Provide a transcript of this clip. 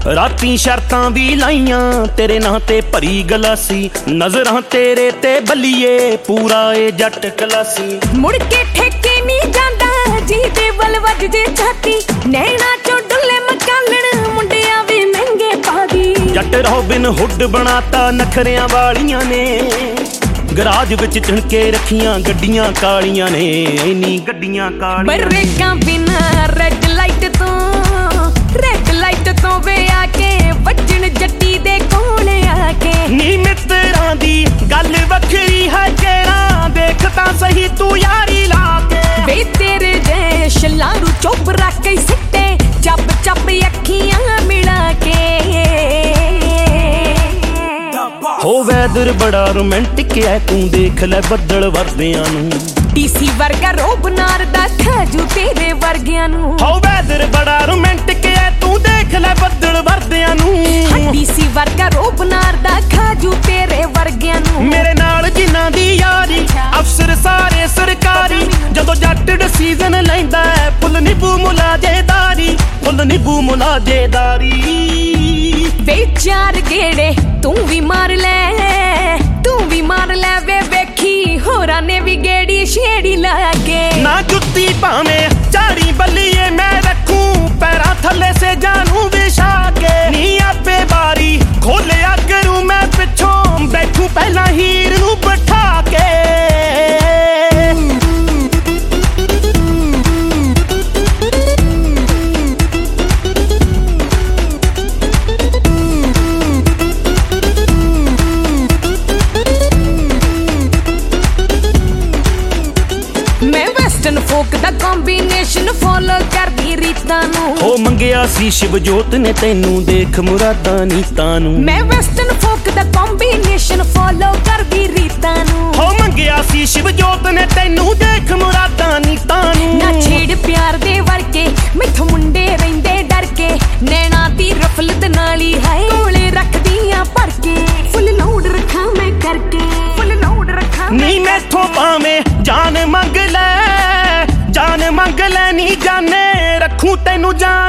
राती शर्तां भी लाइयां तेरे नां ते भरी गलासी, नजरां तेरे ते बल्लिए पूरा ए जट कलासी। मुड़ के ठेके नहीं जांदा जी दे वल वज जे छाती, नैना चो डुले मकालण मुंडिया भी महंगे पादी। जट रॉबिन हुड बनाता नखरियां वालियां ने, गराज विच झणके रखियां गड्डियां कालियां ने, इन्नी गड्डियां कालियां। बरेकां बिना रेड लाइट तो वे आके वजन जट्टी दे कोल आके। नी मित्रां दी गल वखरी है केड़ा, देख तां सही तू यारी लाके। वे तेरे जे शलारू चोबरा के सिट्टे चप चप अखियां मिला के। हो वैदर बड़ा रोमांटिक है तू देख ले बदल वरदियां नू, डीसी वर्गा रोब नार दा खाजू तेरे वर्गियां नू। हो वैदर बड़ा रोमांटिक है तू देख ले बदल वरदियां नू, डीसी वर्गा रोब नार दा खाजू तेरे वर्गियां नू। मेरे नाल जिन्हां दी यारी अफसर सारे सरकारी, जदों जट डिसीजन लैंदा है फुल नींबू मुलाजेदारी, फुल नींबू मुलाजेदारी। वे चार गेड़े तू भी मार ले वे वेखी होरां ने भी गेड़ी छेड़ी लागे। ना जुत्ती भावें चारी बल्लिए मैं रखूं पैरां थल्ले से जानू बिछा के। नी आपे बारी खोलिया करूं मैं पिछों बैठूं पहला हीर नू बिठा के। फोक दा कॉम्बिनेशन फॉलो करदी रीतां नू। हो मंगिया सी शिवजोत ने तैनू देख मुरादां नीतां नू। मैं वेस्टर्न फोक दा कॉम्बिनेशन फॉलो करदी रीतां नू। हो मंगिया सी शिवजोत ने तैनू देख मुरादां नीतां नू। ना छेड़ प्यार दे वरके मैथों मुंडे रहिंदे डर के, नैना दी रफलत नाली है कोले रखदियां भर के। फुल लोड रखा मैं करके, फुल लोड रखा नी मैथों भावें जान मंग ले नी जाने रखूं तेनू जान